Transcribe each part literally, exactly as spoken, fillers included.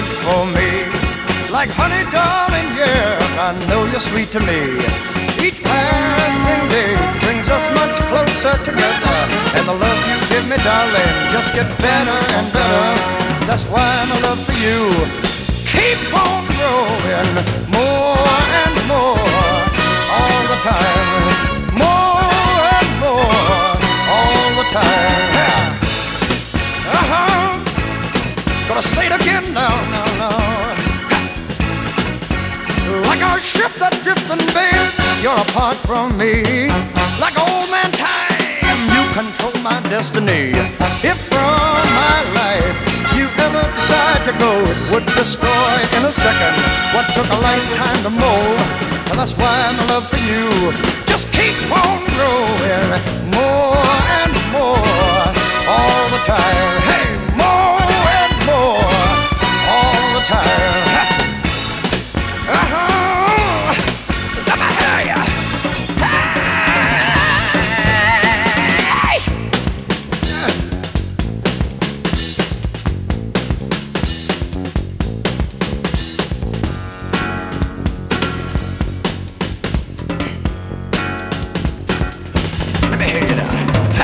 good for me. Like honey, darling, yeah, I know you're sweet to me. Each passing day brings us much closer together, and the love you give me, darling, just gets better and better. That's why my love for you keep on growing more and more all the time, more and more all the time. Yeah. Uh-huh. Gonna say it again now, now, now. Like a ship that's drifting, babe, you're apart from me. Like old man time, you control my destiny. If from my life you ever decide to go, it would destroy in a second what took a lifetime to mold. And that's why my love for you just keep on growing more and more all the time. Hey, more and more all the time. Uh-huh. Let me hear ya. Hey. Let me hear you now.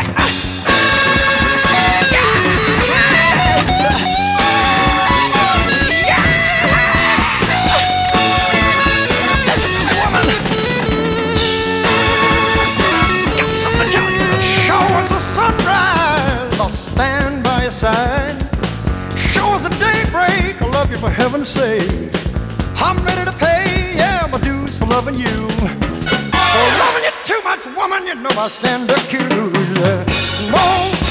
Stand by your side. Show us the daybreak. I love you for heaven's sake. I'm ready to pay, yeah, my dues for loving you. For loving you too much, woman, you know I stand accused. More